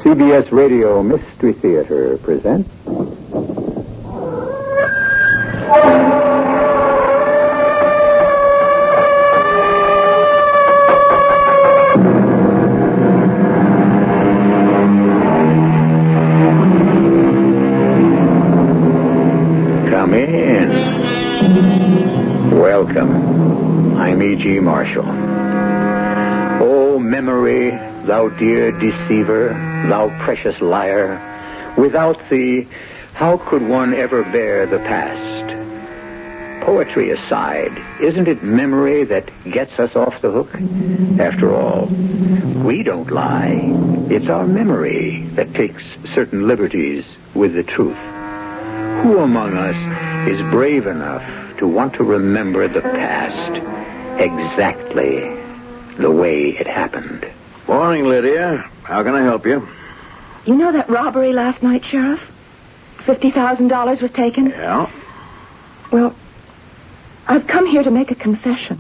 CBS Radio Mystery Theater presents... Come in. Welcome. I'm E.G. Marshall. Oh, memory, thou dear deceiver, thou precious liar, without thee, how could one ever bear the past? Poetry aside, isn't it memory that gets us off the hook? After all, we don't lie. It's our memory that takes certain liberties with the truth. Who among us is brave enough to want to remember the past exactly the way it happened? Morning, Lydia. How can I help you? You know that robbery last night, Sheriff? $50,000 was taken? Yeah? Well, I've come here to make a confession.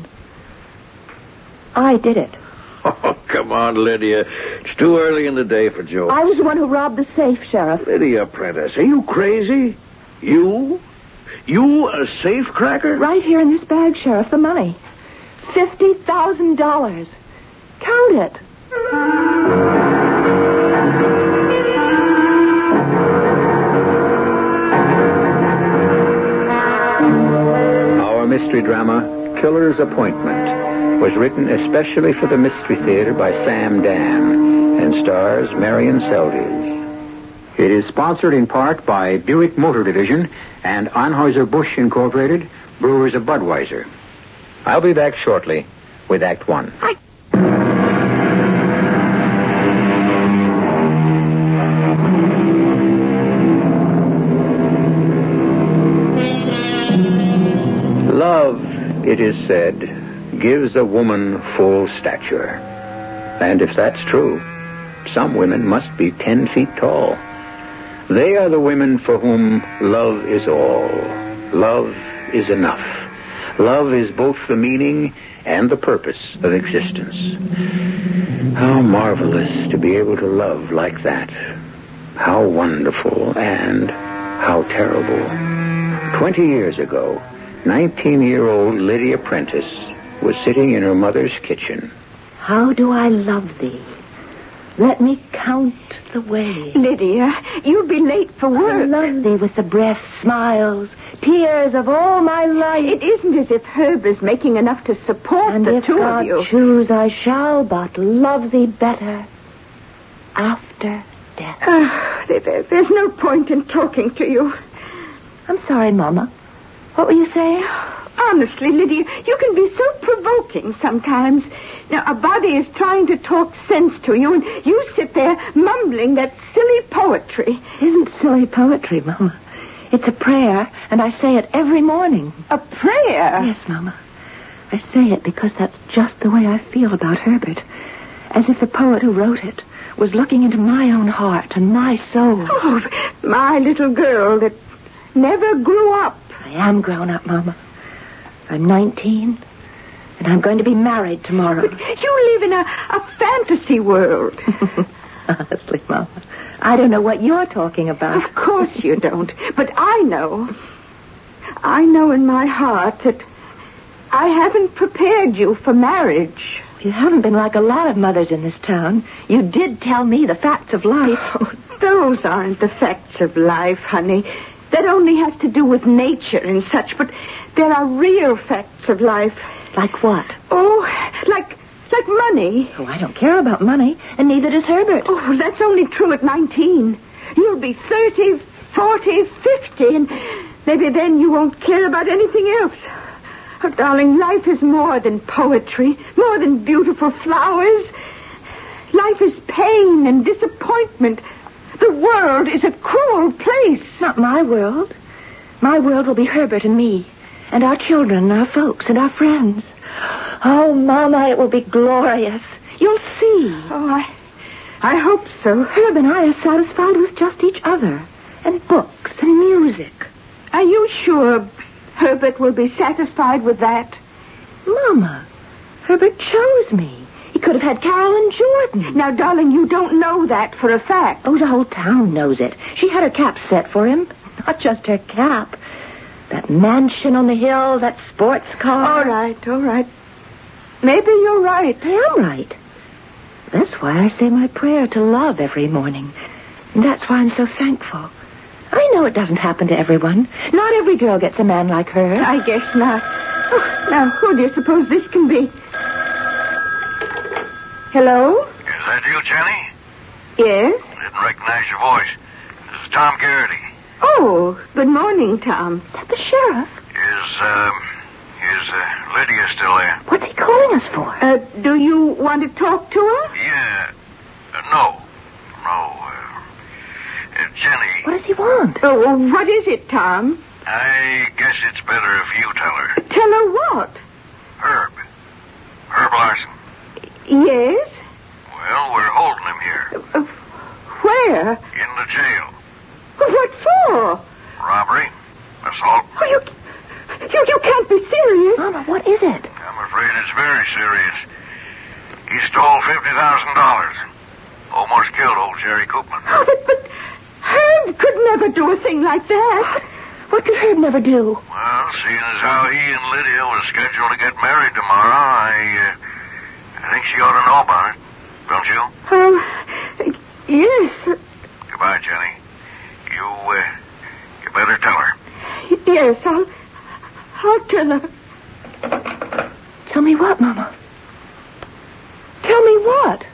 I did it. Oh, come on, Lydia. It's too early in the day for jokes. I was the one who robbed the safe, Sheriff. Lydia Prentice, are you crazy? You? You, a safe cracker? Right here in this bag, Sheriff, the money. $50,000. Count it. Our mystery drama, Killer's Appointment, was written especially for the Mystery Theater by Sam Dam and stars Marion Seldes. It is sponsored in part by Buick Motor Division and Anheuser-Busch Incorporated, brewers of Budweiser. I'll be back shortly with Act One. Love, it is said, gives a woman full stature. And if that's true, some women must be 10 feet tall. They are the women for whom love is all. Love is enough. Love is both the meaning and the purpose of existence. How marvelous to be able to love like that. How wonderful and how terrible. 20 years ago, 19-year-old Lydia Prentice was sitting in her mother's kitchen. How do I love thee? Let me count the way. Lydia, you'll be late for work. I love thee with the breath, smiles, tears of all my life. It isn't as if Herb is making enough to support And the if two God of you. choose, I shall but love thee better after death. There's no point in talking to you. I'm sorry, Mama. What were you saying? Honestly, Lydia, you can be so provoking sometimes. Now, a body is trying to talk sense to you, and you sit there mumbling that silly poetry. Isn't silly poetry, Mama. It's a prayer, and I say it every morning. A prayer? Yes, Mama. I say it because that's just the way I feel about Herbert. As if the poet who wrote it was looking into my own heart and my soul. Oh, my little girl that never grew up. I am grown up, Mama. I'm 19, and I'm going to be married tomorrow. But you live in a fantasy world. Honestly, Mama, I don't know what you're talking about. Of course you don't. But I know. I know in my heart that I haven't prepared you for marriage. You haven't been like a lot of mothers in this town. You did tell me the facts of life. Oh, those aren't the facts of life, honey. That only has to do with nature and such, but there are real facts of life. Like what? Oh, like money. Oh, I don't care about money, and neither does Herbert. Oh, that's only true at 19. You'll be 30, 40, 50, and maybe then you won't care about anything else. Oh, darling, life is more than poetry, more than beautiful flowers. Life is pain and disappointment. The world is a cruel place. Not my world. My world will be Herbert and me, and our children, and our folks, and our friends. Oh, Mama, it will be glorious. You'll see. Oh, I hope so. Herb and I are satisfied with just each other, and books and music. Are you sure Herbert will be satisfied with that? Mama, Herbert chose me. He could have had Carol and Jordan. Now, darling, you don't know that for a fact. Oh, the whole town knows it. She had her cap set for him. Not just her cap. That mansion on the hill, that sports car. All right. Maybe you're right. I am right. That's why I say my prayer to love every morning. And that's why I'm so thankful. I know it doesn't happen to everyone. Not every girl gets a man like her. I guess not. Oh, now, who do you suppose this can be? Hello? Is that you, Jenny? Yes? Didn't recognize your voice. This is Tom Garrity. Oh, good morning, Tom. Is that the sheriff? Is Lydia still there? What's he calling us for? Do you want to talk to her? Yeah. No. Jenny. What does he want? Oh, what is it, Tom? I guess it's better if you tell her. Tell her what? Herb Larson. Yes? Well, we're holding him here. Where? In the jail. What for? Robbery. Assault. Oh, you can't be serious. Mama, what is it? I'm afraid it's very serious. He stole $50,000. Almost killed old Jerry Koopman. Oh, but Herb could never do a thing like that. What could Herb never do? Well, seeing as how he and Lydia was scheduled to get married tomorrow, I think she ought to know about it. Don't you? Yes. Goodbye, Jenny. You better tell her. Yes, I'll tell her. Tell me what, Mama? Tell me what?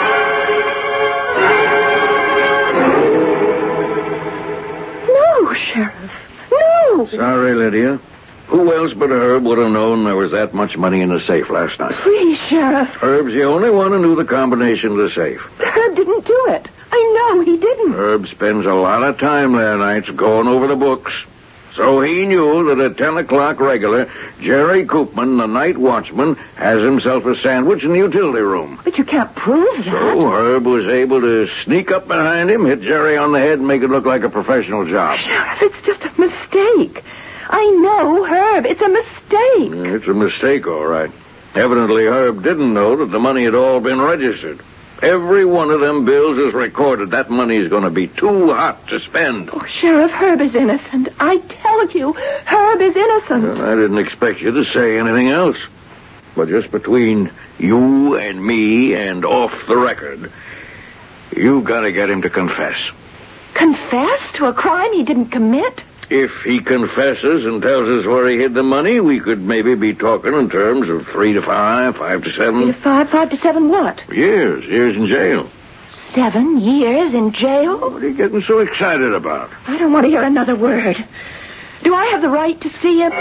No, Sheriff. No. Sorry, Lydia. Who else but Herb would have known there was that much money in the safe last night? Please, Sheriff. Herb's the only one who knew the combination of the safe. Herb didn't do it. I know he didn't. Herb spends a lot of time there nights going over the books. So he knew that at 10 o'clock regular, Jerry Koopman, the night watchman, has himself a sandwich in the utility room. But you can't prove that. So Herb was able to sneak up behind him, hit Jerry on the head, and make it look like a professional job. Sheriff, it's just a mistake. I know, Herb. It's a mistake. It's a mistake, all right. Evidently, Herb didn't know that the money had all been registered. Every one of them bills is recorded. That money is going to be too hot to spend. Oh, Sheriff, Herb is innocent. I tell you, Herb is innocent. Well, I didn't expect you to say anything else. But just between you and me and off the record, you've got to get him to confess. Confess to a crime he didn't commit? If he confesses and tells us where he hid the money, we could maybe be talking in terms of 3 to 5, 5 to 7. 3 to 5, 5 to 7 what? Years in jail. 7 years in jail? What are you getting so excited about? I don't want to hear another word. Do I have the right to see him?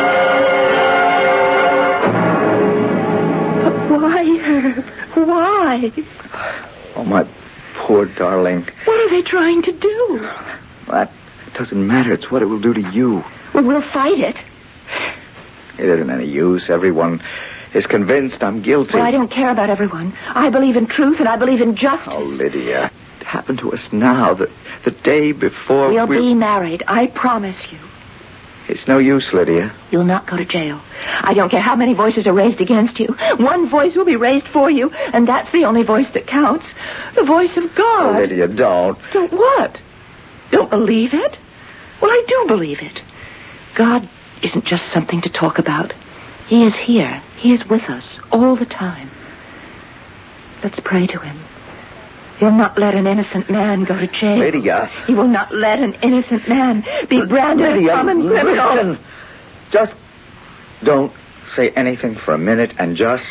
But why, Herb? Why? Oh, my poor darling. What are they trying to do? That doesn't matter. It's what it will do to you. Well, we'll fight it. It isn't any use. Everyone is convinced I'm guilty. Well, I don't care about everyone. I believe in truth and I believe in justice. Oh, Lydia. It happened to us now, the day before We'll be married. I promise you. It's no use, Lydia. You'll not go to jail. I don't care how many voices are raised against you. One voice will be raised for you, and that's the only voice that counts. The voice of God. Oh, Lydia, don't. Don't what? Don't believe it? Well, I do believe it. God isn't just something to talk about. He is here. He is with us all the time. Let's pray to him. He'll not let an innocent man go to jail. Lydia. He will not let an innocent man be branded a common criminal. Listen. Just don't say anything for a minute and just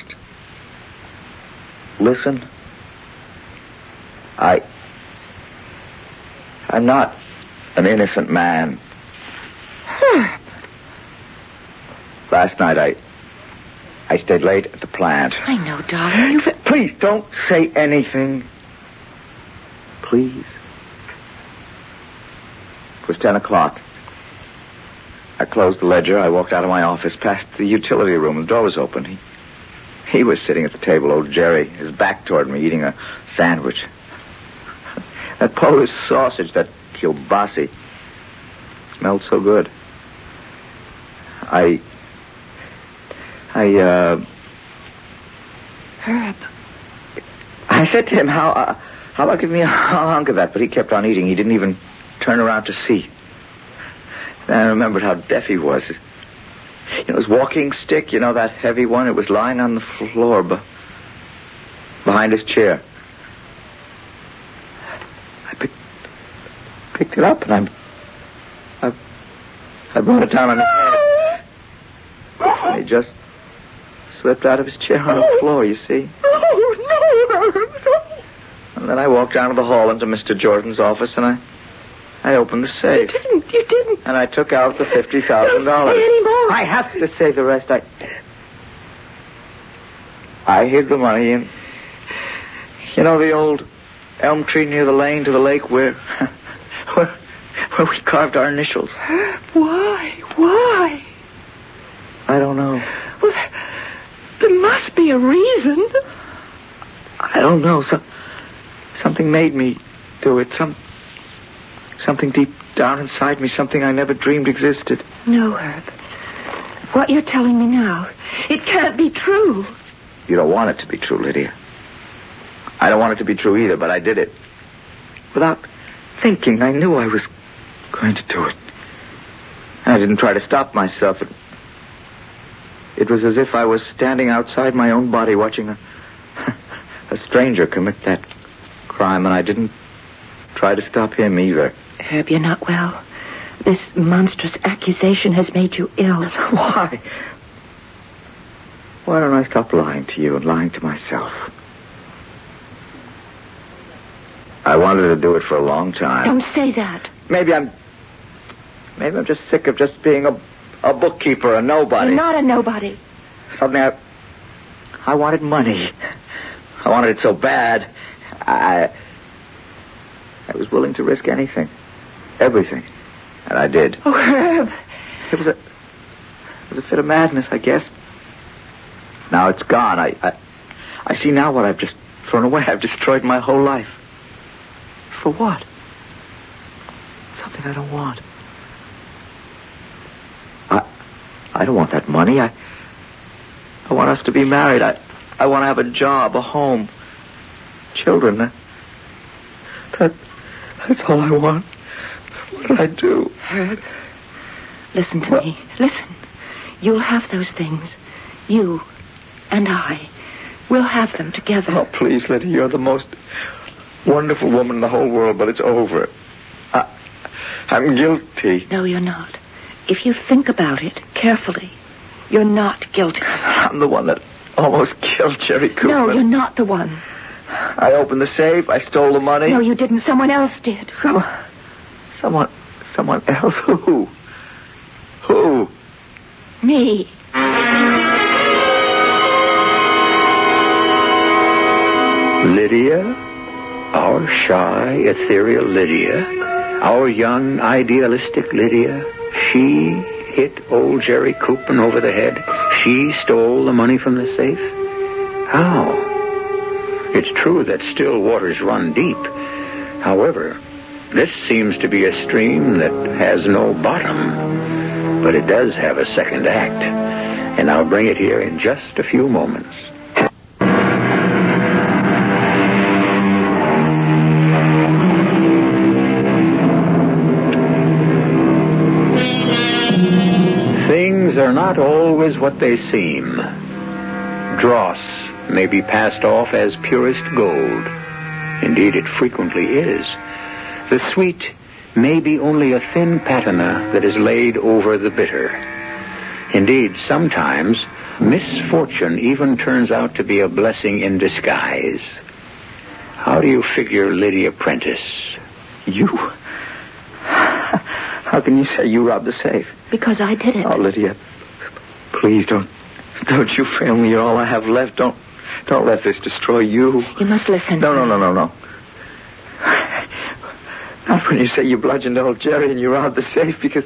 listen. I'm not an innocent man. Last night, I stayed late at the plant. I know, darling. Please, don't say anything. Please. It was 10 o'clock. I closed the ledger. I walked out of my office, past the utility room. The door was open. He was sitting at the table, old Jerry, his back toward me, eating a sandwich. That Polish sausage, that kielbasi, smelled so good. Herb. I said to him, how about giving me a hunk of that? But he kept on eating. He didn't even turn around to see. Then I remembered how deaf he was. His walking stick, that heavy one, it was lying on the floor behind his chair. I picked it up and I brought it down on his head. And he just slipped out of his chair on the floor, you see. Oh, no. And then I walked down to the hall into Mr. Jordan's office and I opened the safe. You didn't. And I took out the $50,000. Don't say any more. I have to say the rest. I hid the money in, the old elm tree near the lane to the lake where we carved our initials. Why? I don't know. Well, there must be a reason. I don't know. Something made me do it. Something deep down inside me, something I never dreamed existed. No, Herb. What you're telling me now, it can't be true. You don't want it to be true, Lydia. I don't want it to be true either, but I did it. Without thinking, I knew I was going to do it. I didn't try to stop myself. It was as if I was standing outside my own body watching a stranger commit that crime, and I didn't try to stop him either. Herb, you're not well. This monstrous accusation has made you ill. Why? Why don't I stop lying to you and lying to myself? I wanted to do it for a long time. Don't say that. Maybe I'm just sick of just being a bookkeeper, a nobody. You're not a nobody. Suddenly I wanted money. I wanted it so bad. I was willing to risk anything. Everything. And I did. Oh, Herb. It was a fit of madness, I guess. Now it's gone. I see now what I've just thrown away. I've destroyed my whole life. For what? Something I don't want. I don't want that money. I want us to be married. I want to have a job, a home, children. That's all I want. What did I do? Herb, listen to me. Listen. You'll have those things. You and I. We'll have them together. Oh, please, Lydia, you're the most wonderful woman in the whole world, but it's over. I'm guilty. No, you're not. If you think about it carefully, you're not guilty. I'm the one that almost killed Jerry Cooper. No, you're not the one. I opened the safe. I stole the money. No, you didn't. Someone else did. Someone else? Who? Who? Me. Lydia, our shy, ethereal Lydia, our young, idealistic Lydia, she hit old Jerry Koopman over the head. She stole the money from the safe. How? It's true that still waters run deep. However, this seems to be a stream that has no bottom, but it does have a second act, and I'll bring it here in just a few moments. Things are not always what they seem. Dross may be passed off as purest gold. Indeed, it frequently is. The sweet may be only a thin patina that is laid over the bitter. Indeed, sometimes misfortune even turns out to be a blessing in disguise. How do you figure Lydia Prentice? You? How can you say you robbed the safe? Because I did it. Oh, Lydia, please don't you fail me. You're all I have left. Don't let this destroy you. You must listen. No. Not when you say you bludgeoned old Jerry and you robbed the safe because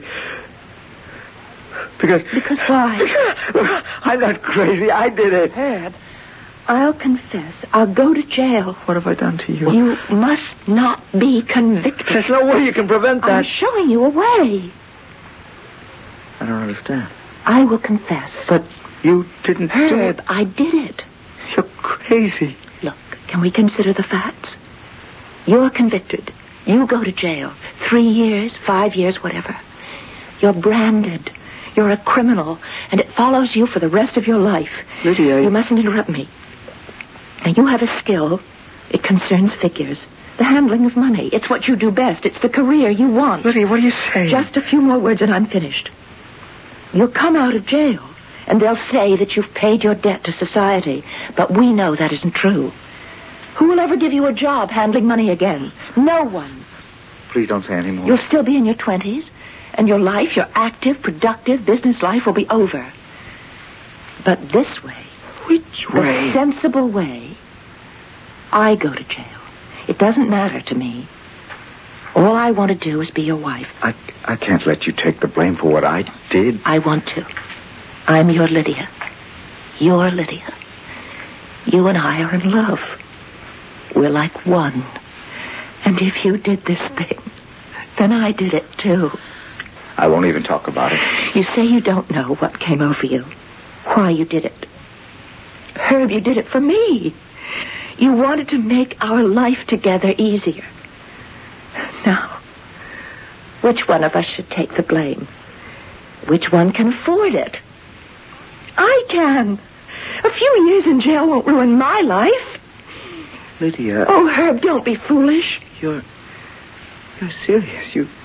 why? I'm not crazy. I did it. Herb, I'll confess. I'll go to jail. What have I done to you? You must not be convicted. There's no way you can prevent that. I'm showing you a way. I don't understand. I will confess. But you didn't do it. Herb, I did it. You're crazy. Look, Can we consider the facts? You're convicted. You go to jail. 3 years, 5 years, whatever. You're branded. You're a criminal, and it follows you for the rest of your life. Lydia... You mustn't interrupt me. Now, you have a skill. It concerns figures. The handling of money. It's what you do best. It's the career you want. Lydia, what are you saying? Just a few more words and I'm finished. You'll come out of jail, and they'll say that you've paid your debt to society. But we know that isn't true. Who will ever give you a job handling money again? No one. Please don't say any more. You'll still be in your 20s, and your life, your active, productive business life will be over. But this way... Which way? The sensible way. I go to jail. It doesn't matter to me. All I want to do is be your wife. I can't let you take the blame for what I did. I want to. I'm your Lydia. Your Lydia. You and I are in love. We're like one. And if you did this thing, then I did it too. I won't even talk about it. You say you don't know what came over you. Why you did it. Herb, you did it for me. You wanted to make our life together easier. Now, which one of us should take the blame? Which one can afford it? I can. A few years in jail won't ruin my life. Lydia... Oh, Herb, don't be foolish. You're serious. You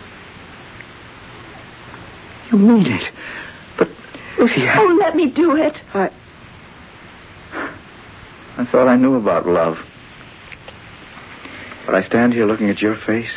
mean it. But, Lydia... Oh, let me do it. I thought I knew about love. But I stand here looking at your face.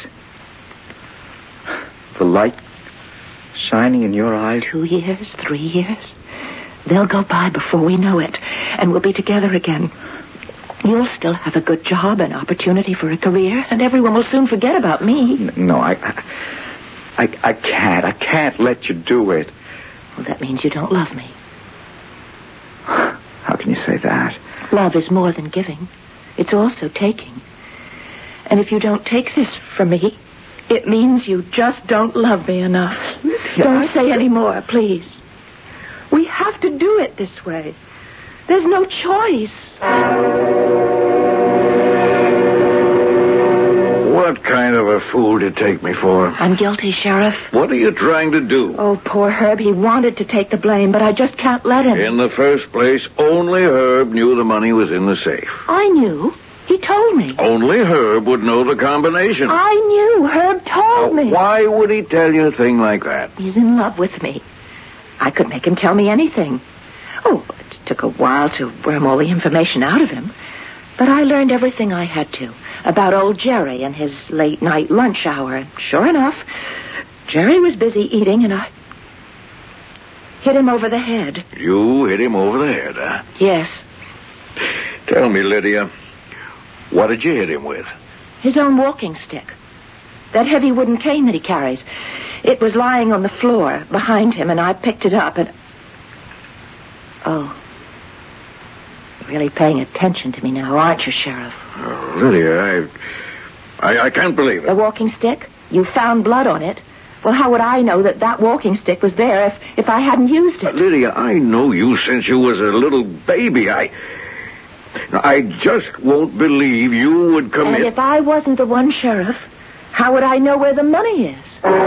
The light shining in your eyes. 2 years, 3 years. They'll go by before we know it, and we'll be together again. You'll still have a good job, an opportunity for a career, and everyone will soon forget about me. No, I can't. I can't let you do it. Well, that means you don't love me. How can you say that? Love is more than giving. It's also taking. And if you don't take this from me, it means you just don't love me enough. Don't say any more, please. We have to do it this way. There's no choice. What kind of a fool to take me for? I'm guilty, Sheriff. What are you trying to do? Oh, poor Herb. He wanted to take the blame, but I just can't let him. In the first place, only Herb knew the money was in the safe. I knew. He told me. Only Herb would know the combination. I knew. Herb told me. Why would he tell you a thing like that? He's in love with me. I could make him tell me anything. Oh, it took a while to worm all the information out of him. But I learned everything I had to about old Jerry and his late-night lunch hour. And sure enough, Jerry was busy eating, and I hit him over the head. You hit him over the head, huh? Yes. Tell me, Lydia, what did you hit him with? His own walking stick. That heavy wooden cane that he carries. It was lying on the floor behind him, and I picked it up and... Oh. You're really paying attention to me now, aren't you, Sheriff? Oh, Lydia, I can't believe it. The walking stick? You found blood on it. Well, how would I know that walking stick was there if I hadn't used it? Lydia, I know you since you was a little baby. I just won't believe you would commit... And if I wasn't the one, Sheriff, how would I know where the money is?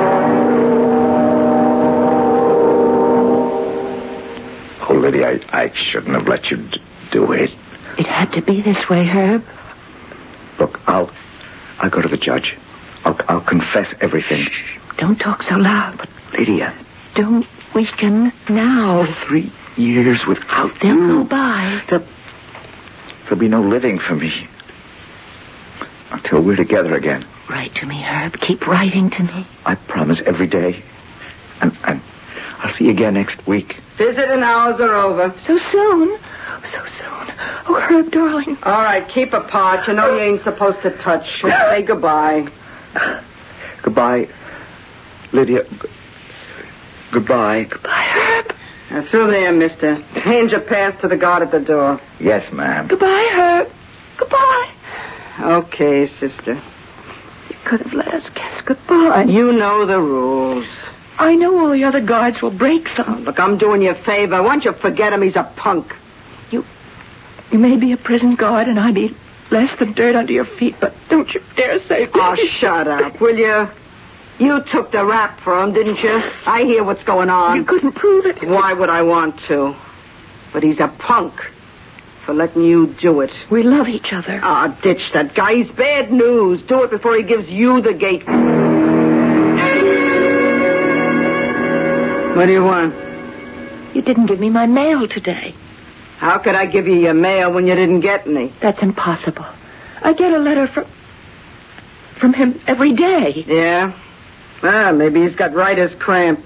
Oh, Lydia, I shouldn't have let you do it. It had to be this way, Herb. Look, I'll go to the judge. I'll confess everything. Shh, don't talk so loud. But, Lydia... Don't weaken now. 3 years without They'll you. go by. There'll be no living for me. Until we're together again. Write to me, Herb. Keep writing to me. I promise every day. And I'll see you again next week. Visiting hours are over. So soon? So soon. Oh, Herb, darling. All right, keep apart. You know you ain't supposed to touch. Say goodbye. Goodbye, Lydia. Goodbye. Goodbye, Herb. Now, through there, mister. Hand your pass to the guard at the door. Yes, ma'am. Goodbye, Herb. Goodbye. Okay, sister. You could have let us kiss goodbye. You know the rules. I know all the other guards will break them. Look, I'm doing you a favor. Why don't you forget him? He's a punk. You may be a prison guard and I be less than dirt under your feet, but don't you dare say that. Oh, shut up, will you? You took the rap for him, didn't you? I hear what's going on. You couldn't prove it. Why would I want to? But he's a punk for letting you do it. We love each other. Ah, ditch that guy. He's bad news. Do it before he gives you the gate. What do you want? You didn't give me my mail today. How could I give you your mail when you didn't get any? That's impossible. I get a letter from him every day. Yeah? Ah, maybe he's got writer's cramp.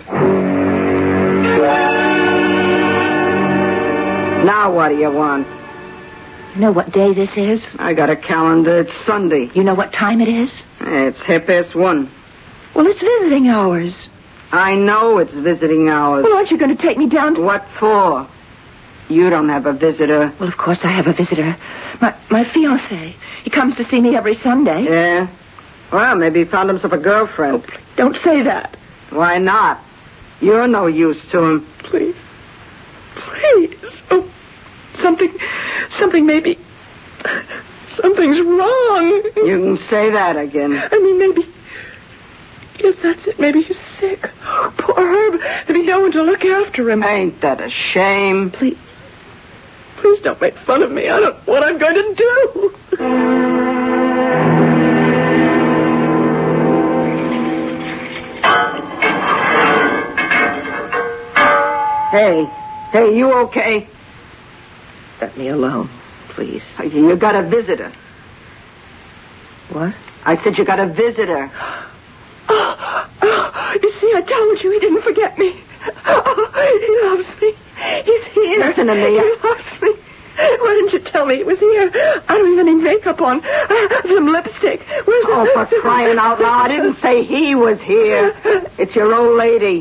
Now what do you want? You know what day this is? I got a calendar. It's Sunday. You know what time it is? It's 1:30. Well, it's visiting hours. I know it's visiting hours. Well, aren't you going to take me down to... What for? You don't have a visitor. Well, of course I have a visitor. My fiancé. He comes to see me every Sunday. Yeah? Well, maybe he found himself a girlfriend. Oh, please, don't say that. Why not? You're no use to him. Please. Please. Oh, something maybe... Something's wrong. You can say that again. I mean, maybe... Yes, that's it. Maybe he's sick. Oh, poor Herb. There'll be no one to look after him. Ain't that a shame? Please don't make fun of me. I don't know what I'm going to do. Hey, you okay? Let me alone, please. You got a visitor. What? I said you got a visitor. You see, I told you he didn't forget me. He loves me. He's here. Listen to me. He loves me. Why didn't you tell me he was here? I don't even need makeup on. I have some lipstick. Where's Oh, for crying out loud. I didn't say he was here. It's your old lady.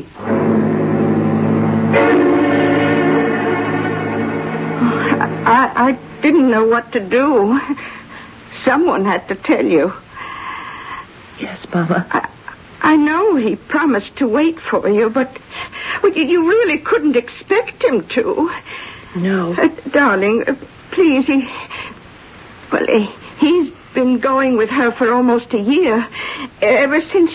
I didn't know what to do. Someone had to tell you. Yes, Mama. I know he promised to wait for you, but you really couldn't expect him to. No. Darling, please, he's been going with her for almost a year. Ever since...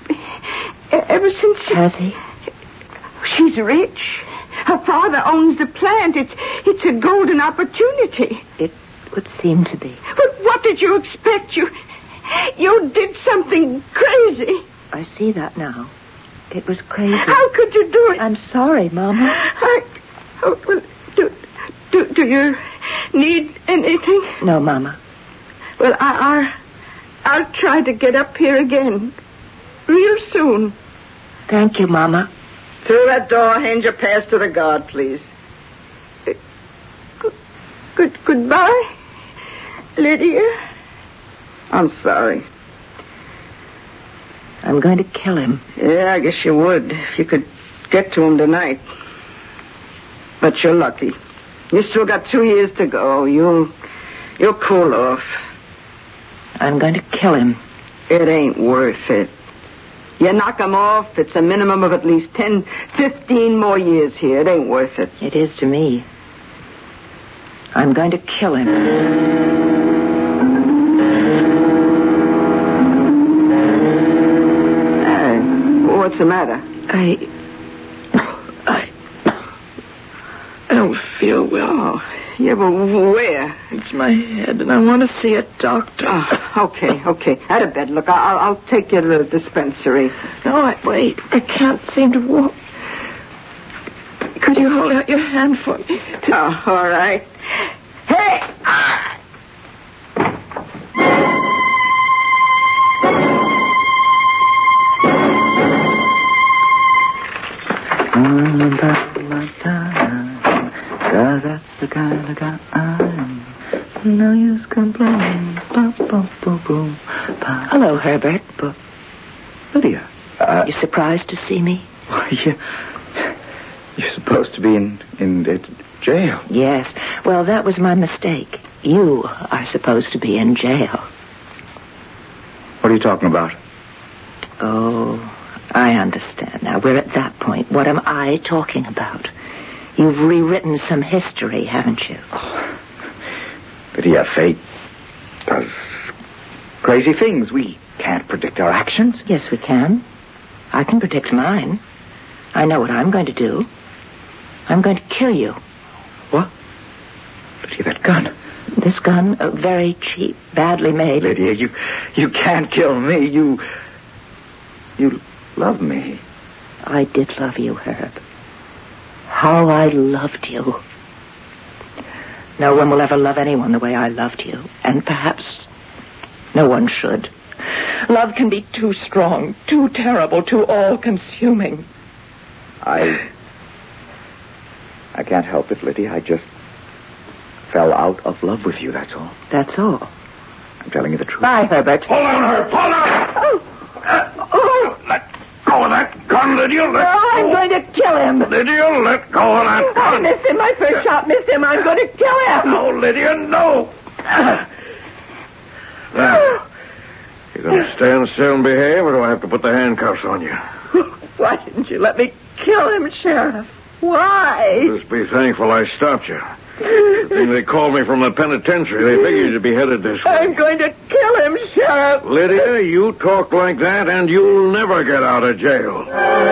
Has he? She's rich. Her father owns the plant. It's a golden opportunity. It would seem to be. But what did you expect? You did something crazy. I see that now. It was crazy. How could you do it? I'm sorry, Mama. Do you need anything? No, Mama. Well, I'll try to get up here again. Real soon. Thank you, Mama. Through that door, hand your pass to the guard, please. Goodbye, Lydia. I'm sorry. I'm going to kill him. Yeah, I guess you would, if you could get to him tonight. But you're lucky. You still got 2 years to go. You'll cool off. I'm going to kill him. It ain't worth it. You knock him off, it's a minimum of at least 10, 15 more years here. It ain't worth it. It is to me. I'm going to kill him. Hey, what's the matter? I don't feel well. Oh, yeah, but where? It's my head, and I want to see a doctor. Oh, okay. Out of bed. Look, I'll take you to the dispensary. No, wait. I can't seem to walk. Could you hold out your hand for me? Oh, all right. Hey! Cause that's the kind of guy I am. No use complaining. Hello, Herbert. Lydia. You surprised to see me? You're supposed to be in jail. Yes. Well, that was my mistake. You are supposed to be in jail. What are you talking about? Oh, I understand now. We're at that point. What am I talking about? You've rewritten some history, haven't you? Lydia, fate crazy things. We can't predict our actions. Yes, we can. I can predict mine. I know what I'm going to do. I'm going to kill you. What? Lydia, that gun. This gun, very cheap, badly made. Lydia, you can't kill me. You love me. I did love you, Herb. How I loved you. No one will ever love anyone the way I loved you. And perhaps no one should. Love can be too strong, too terrible, too all-consuming. I can't help it, Lydia. I just fell out of love with you, that's all. That's all. I'm telling you the truth. Bye, Herbert. Hold on, Herb. Hold on! Let go of that gun, Lydia. I'm going to kill him. Lydia, let go of that gun. I missed him. My first shot missed him. I'm going to kill him. No, Lydia, no. Now, you going to stand still and behave, or do I have to put the handcuffs on you? Why didn't you let me kill him, Sheriff? Why? Just be thankful I stopped you. The thing they called me from the penitentiary, they figured you'd be headed this way. I'm going to kill him, Sheriff. Lydia, you talk like that, and you'll never get out of jail.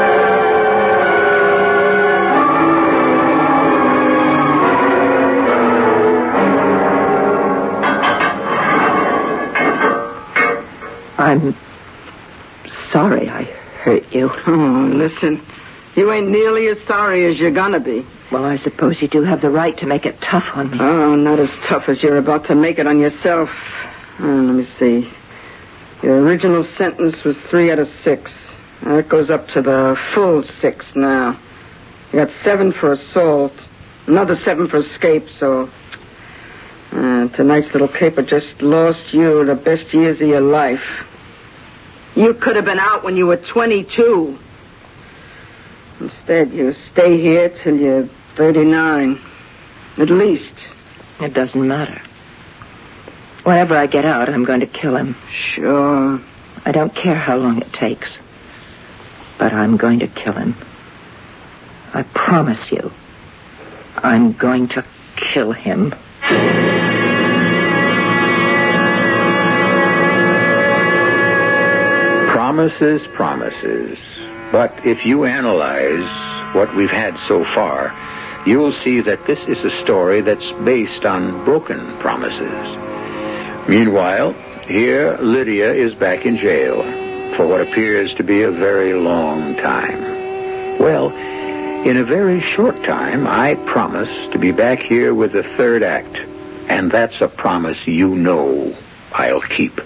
I'm sorry I hurt you. Oh, listen. You ain't nearly as sorry as you're gonna be. Well, I suppose you do have the right to make it tough on me. Oh, not as tough as you're about to make it on yourself. Let me see. Your original sentence was 3 out of 6. That goes up to the full 6 now. You got 7 for assault, another 7 for escape, so... tonight's little caper just lost you the best years of your life. You could have been out when you were 22. Instead, you stay here till you're 39. At least. It doesn't matter. Whenever I get out, I'm going to kill him. Sure. I don't care how long it takes. But I'm going to kill him. I promise you. I'm going to kill him. Promises, promises. But if you analyze what we've had so far, you'll see that this is a story that's based on broken promises. Meanwhile, here Lydia is back in jail for what appears to be a very long time. Well, in a very short time, I promise to be back here with the third act. And that's a promise you know I'll keep.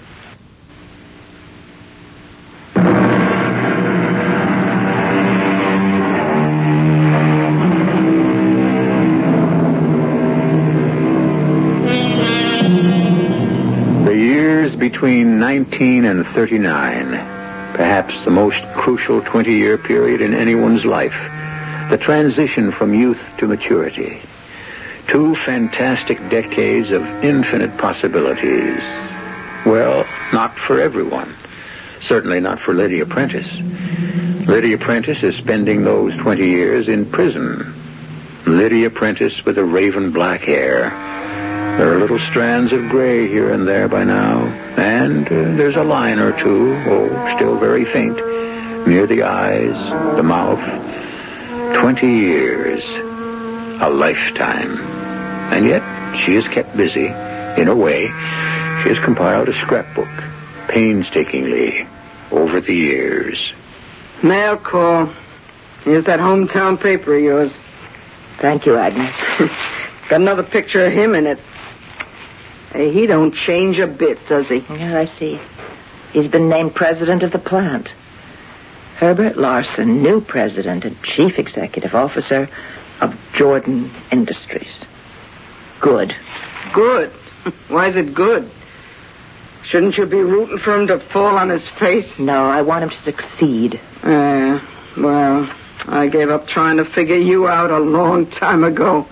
Between 19 and 39, perhaps the most crucial 20-year period in anyone's life, the transition from youth to maturity. 2 fantastic decades of infinite possibilities. Well, not for everyone. Certainly not for Lydia Prentice. Lydia Prentice is spending those 20 years in prison. Lydia Prentice with the raven black hair. There are little strands of gray here and there by now, and there's a line or two, still very faint, near the eyes, the mouth. 20 years, a lifetime. And yet, she is kept busy, in a way. She has compiled a scrapbook, painstakingly, over the years. Mail call. Here's that hometown paper of yours. Thank you, Agnes. Got another picture of him in it. Hey, he don't change a bit, does he? Yeah, I see. He's been named president of the plant. Herbert Larson, new president and chief executive officer of Jordan Industries. Good. Good? Why is it good? Shouldn't you be rooting for him to fall on his face? No, I want him to succeed. Well, I gave up trying to figure you out a long time ago.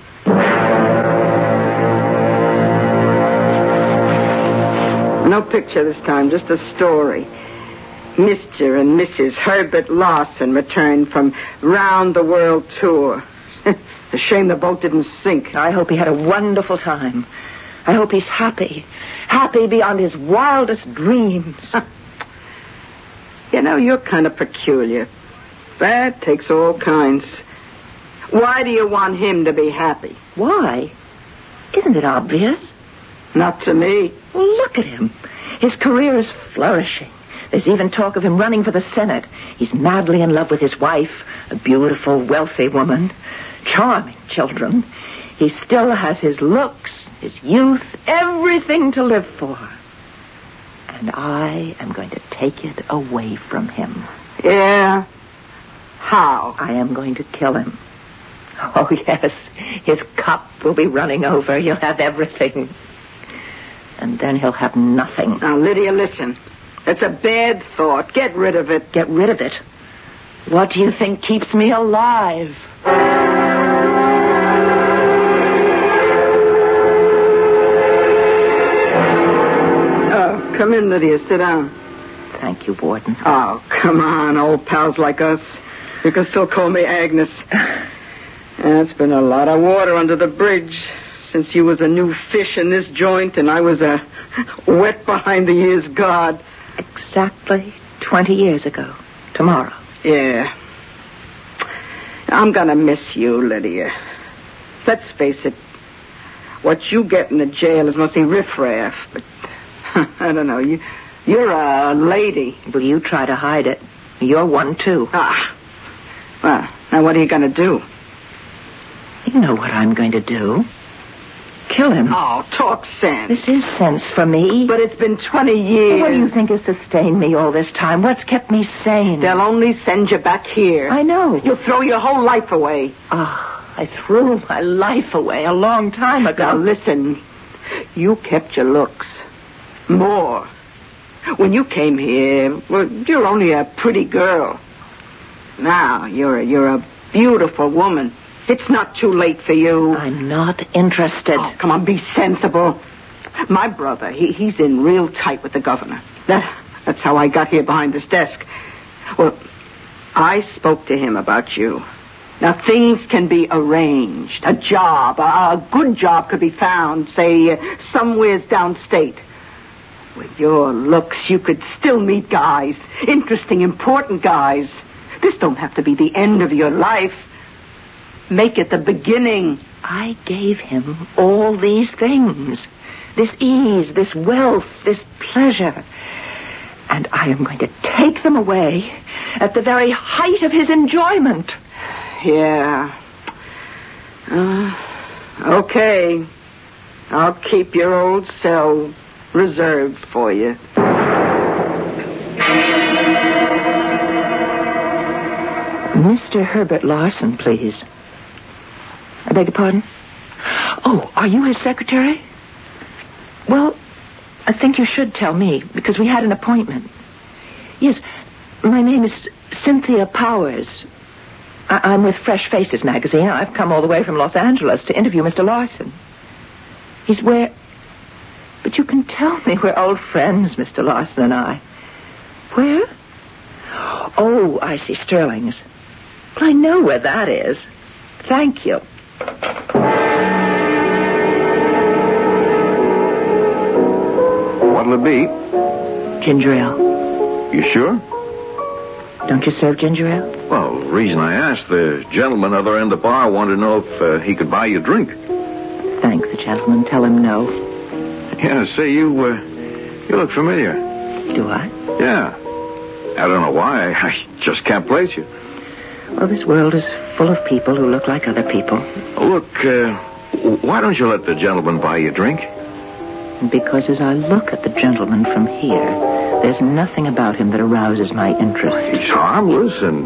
No picture this time, just a story. Mr. and Mrs. Herbert Larson returned from round-the-world tour. A shame the boat didn't sink. I hope he had a wonderful time. I hope he's happy. happy beyond his wildest dreams. You know, you're kind of peculiar. That takes all kinds. Why do you want him to be happy? Why? Isn't it obvious? Not to me. Well, look at him. His career is flourishing. There's even talk of him running for the Senate. He's madly in love with his wife, a beautiful, wealthy woman. Charming children. He still has his looks, his youth, everything to live for. And I am going to take it away from him. Yeah? How? I am going to kill him. Oh, yes. His cup will be running over. He'll have everything. And then he'll have nothing. Now, Lydia, listen. It's a bad thought. Get rid of it. Get rid of it? What do you think keeps me alive? Oh, come in, Lydia. Sit down. Thank you, Warden. Oh, come on, old pals like us. You can still call me Agnes. It's been a lot of water under the bridge since you was a new fish in this joint and I was a wet behind the ears guard. Exactly 20 years ago. Tomorrow. Yeah. I'm gonna miss you, Lydia. Let's face it. What you get in the jail is mostly riffraff, but I don't know. You're a lady. Will you try to hide it? You're one, too. Well, now what are you gonna do? You know what I'm going to do. Kill him. Oh, talk sense. This is sense for me. But it's been 20 years. What do you think has sustained me all this time? What's kept me sane? They'll only send you back here. I know. You'll throw your whole life away. I threw my life away a long time ago. Now, listen. You kept your looks. More. When you came here, well, you're only a pretty girl. Now, you're a beautiful woman. It's not too late for you. I'm not interested. Oh, come on, be sensible. My brother, he's in real tight with the governor. That's how I got here behind this desk. Well, I spoke to him about you. Now, things can be arranged. A job, a good job could be found, say, somewheres downstate. With your looks, you could still meet guys. Interesting, important guys. This don't have to be the end of your life. Make it the beginning. I gave him all these things. This ease, this wealth, this pleasure. And I am going to take them away at the very height of his enjoyment. Yeah. Okay. I'll keep your old cell reserved for you. Mr. Herbert Larson, please. I beg your pardon? Oh, are you his secretary? Well, I think you should tell me, because we had an appointment. Yes, my name is Cynthia Powers. I'm with Fresh Faces magazine. I've come all the way from Los Angeles to interview Mr. Larson. He's where... But you can tell me we're old friends, Mr. Larson and I. Where? Oh, I see, Sterling's. Well, I know where that is. Thank you. What'll it be? Ginger ale. You sure? Don't you serve ginger ale? Well, the reason I asked, the gentleman other end of the bar wanted to know if he could buy you a drink. Thank the gentleman. Tell him no. Yeah, say, you look familiar. Do I? Yeah. I don't know why. I just can't place you. Well, this world is full of people who look like other people. Look, why don't you let the gentleman buy you a drink? Because as I look at the gentleman from here, there's nothing about him that arouses my interest. He's harmless and...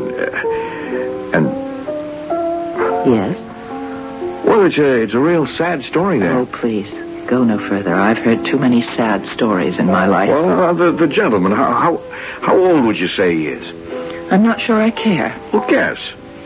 Yes? Well, it's a real sad story there. Oh, please, go no further. I've heard too many sad stories in my life. Well, the gentleman, how old would you say he is? I'm not sure I care. Well, guess.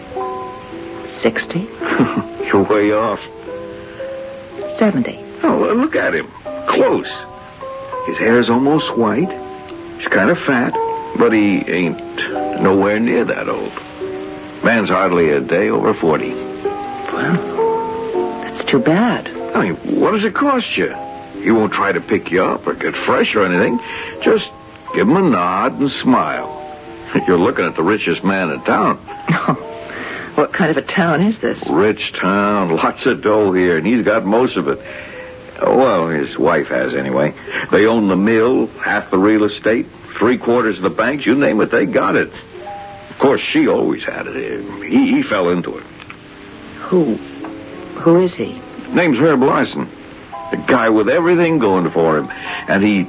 60? You're way off. 70. Oh, look at him. Close. His hair's almost white. He's kind of fat, but he ain't nowhere near that old. Man's hardly a day over 40. Well, that's too bad. I mean, what does it cost you? He won't try to pick you up or get fresh or anything. Just give him a nod and smile. You're looking at the richest man in town. What kind of a town is this? Rich town, lots of dough here, and he's got most of it. Well, his wife has anyway. They own the mill, half the real estate, 3/4 of the banks, you name it, they got it. Of course, she always had it. He fell into it. Who is he? Name's Herb Larson. The guy with everything going for him. And he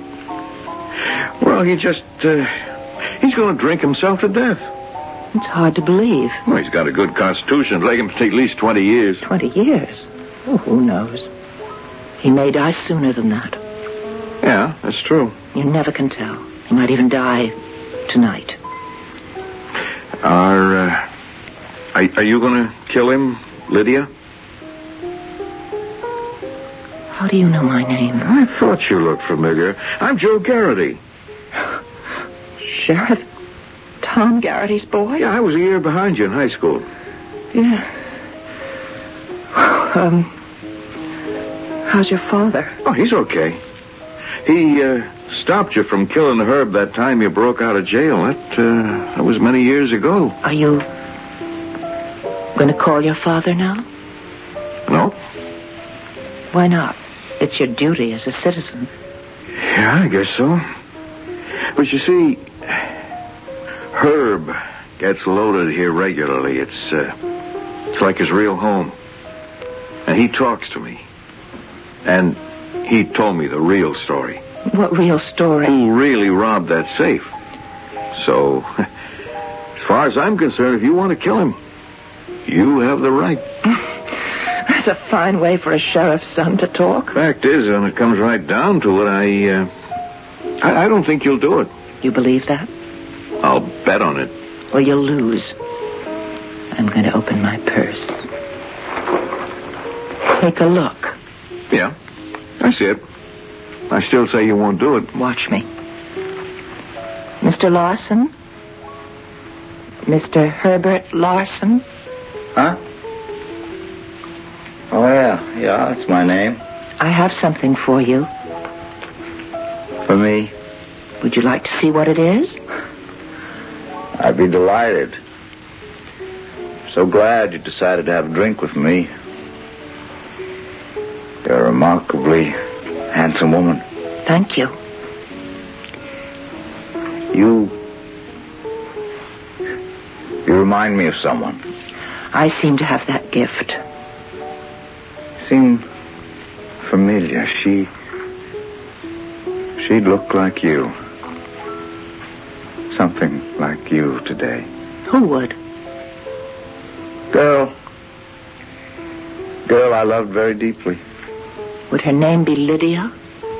just, he's going to drink himself to death. It's hard to believe. Well, he's got a good constitution. It'll take him at least 20 years. 20 years? Oh, who knows? He may die sooner than that. Yeah, that's true. You never can tell. He might even die tonight. Are you going to kill him, Lydia? How do you know my name? I thought you looked familiar. I'm Joe Garrity. Sheriff Tom Garrity's boy? Yeah, I was a year behind you in high school. Yeah. How's your father? Oh, he's okay. He stopped you from killing Herb that time you broke out of jail. That was many years ago. Are you going to call your father now? No. Why not? It's your duty as a citizen. Yeah, I guess so. But you see, Herb gets loaded here regularly. It's like his real home. And he talks to me. And he told me the real story. What real story? Who really robbed that safe. So, as far as I'm concerned, if you want to kill him, you have the right. That's a fine way for a sheriff's son to talk. Fact is, when it comes right down to it, I don't think you'll do it. You believe that? I'll bet on it. Well, you'll lose. I'm going to open my purse. Take a look. Yeah, I see it. I still say you won't do it. Watch me. Mr. Larson? Mr. Herbert Larson? Huh? Oh, yeah. Yeah, that's my name. I have something for you. For me? Would you like to see what it is? I'd be delighted. So glad you decided to have a drink with me. You're a remarkably handsome woman. Thank you. You remind me of someone. I seem to have that gift. Seem familiar. She'd look like you. Something like you today. Who would? Girl I loved very deeply. Would her name be Lydia?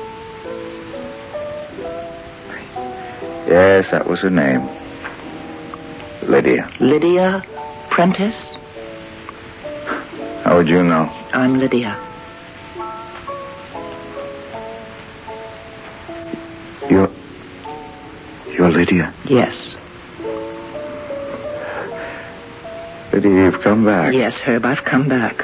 Yes, that was her name. Lydia. Lydia Prentice? How would you know? I'm Lydia. You're Lydia? Yes. Lydia, you've come back. Yes, Herb, I've come back.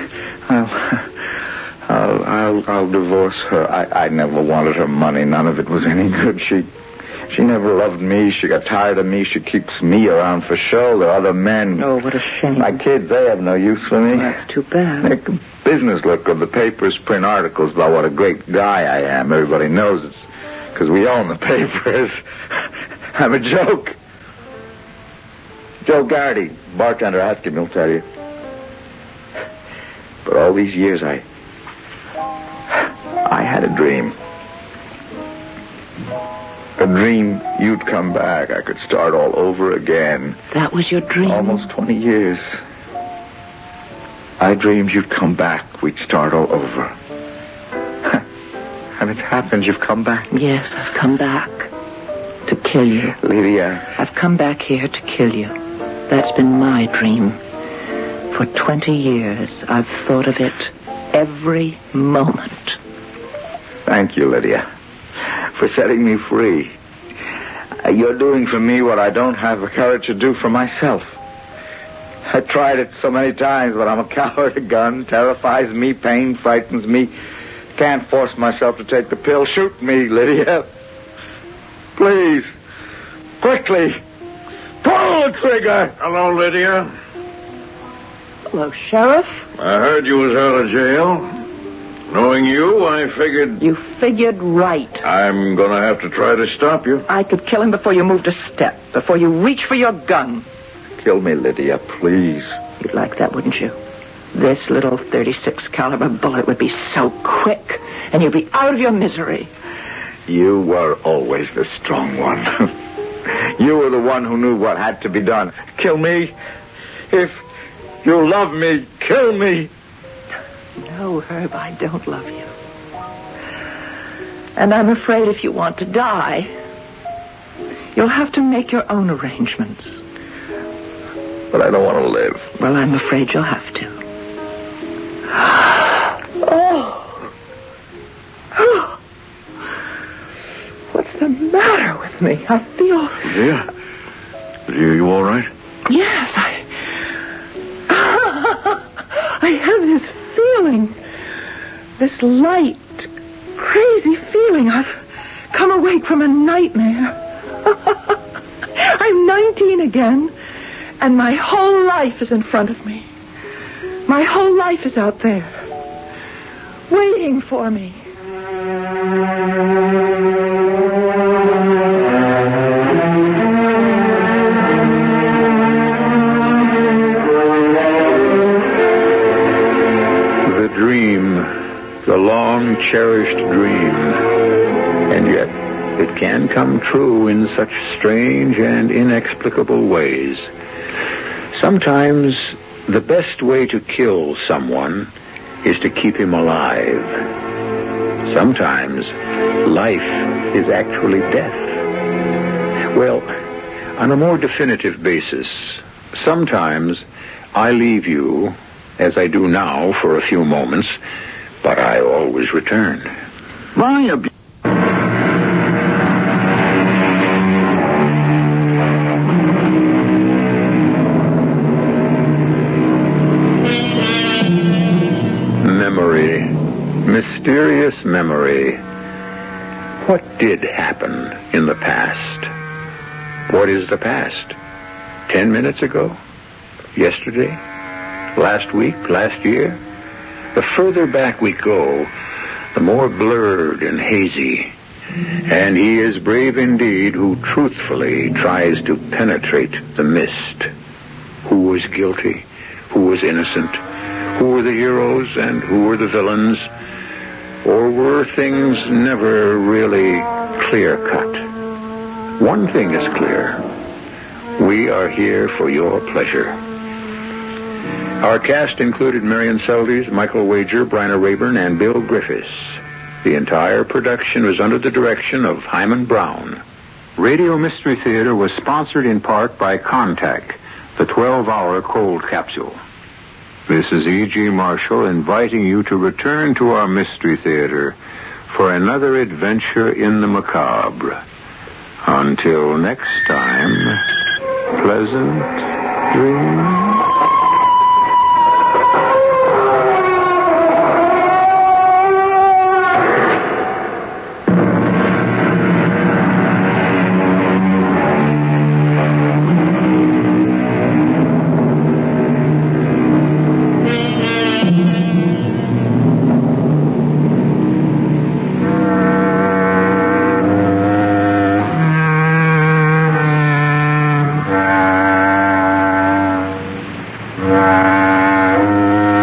I'll divorce her. I never wanted her money. None of it was any good. She never loved me. She got tired of me. She keeps me around for show. There are other men. Oh, what a shame. My kids, they have no use for me. Well, that's too bad. Make the business look good. The papers print articles about what a great guy I am. Everybody knows it's because we own the papers. I'm a joke. Joe Garrity, bartender, ask him, he'll tell you. But all these years, I had a dream. A dream you'd come back. I could start all over again. That was your dream? Almost 20 years. I dreamed you'd come back. We'd start all over. And it's happened. You've come back. Yes, I've come back to kill you. Lydia. I've come back here to kill you. That's been my dream. For 20 years, I've thought of it every moment. Thank you, Lydia, for setting me free. You're doing for me what I don't have the courage to do for myself. I tried it so many times, but I'm a coward. A gun terrifies me. Pain frightens me. can't force myself to take the pill. Shoot me, Lydia. Please. Quickly. Pull the trigger. Hello, Lydia. Hello, Sheriff. I heard you was out of jail. Knowing you, I figured... You figured right. I'm going to have to try to stop you. I could kill him before you moved a step, before you reach for your gun. Kill me, Lydia, please. You'd like that, wouldn't you? This little .36 caliber bullet would be so quick, and you'd be out of your misery. You were always the strong one. You were the one who knew what had to be done. Kill me. If you love me, kill me. No, Herb, I don't love you. And I'm afraid if you want to die, you'll have to make your own arrangements. But I don't want to live. Well, I'm afraid you'll have to. Oh. What's the matter with me? I feel... Yeah. You all right? Yes, I have this feeling. This light, crazy feeling. I've come awake from a nightmare. I'm 19 again, and my whole life is in front of me. My whole life is out there, waiting for me. The dream, the long-cherished dream. And yet, it can come true in such strange and inexplicable ways. Sometimes, the best way to kill someone is to keep him alive. Sometimes, life is actually death. Well, on a more definitive basis, sometimes I leave you, as I do now for a few moments, but I always return. Memory. Mysterious memory. What did happen in the past? What is the past? 10 minutes ago? Yesterday? Last week? Last year? The further back we go, the more blurred and hazy. And he is brave indeed who truthfully tries to penetrate the mist. Who was guilty? Who was innocent? Who were the heroes and who were the villains? Or were things never really clear-cut? One thing is clear. We are here for your pleasure. Our cast included Marion Seldes, Michael Wager, Bryna Rayburn, and Bill Griffiths. The entire production was under the direction of Hyman Brown. Radio Mystery Theater was sponsored in part by Contact, the 12-hour cold capsule. This is E.G. Marshall inviting you to return to our Mystery Theater for another adventure in the macabre. Until next time, pleasant dreams.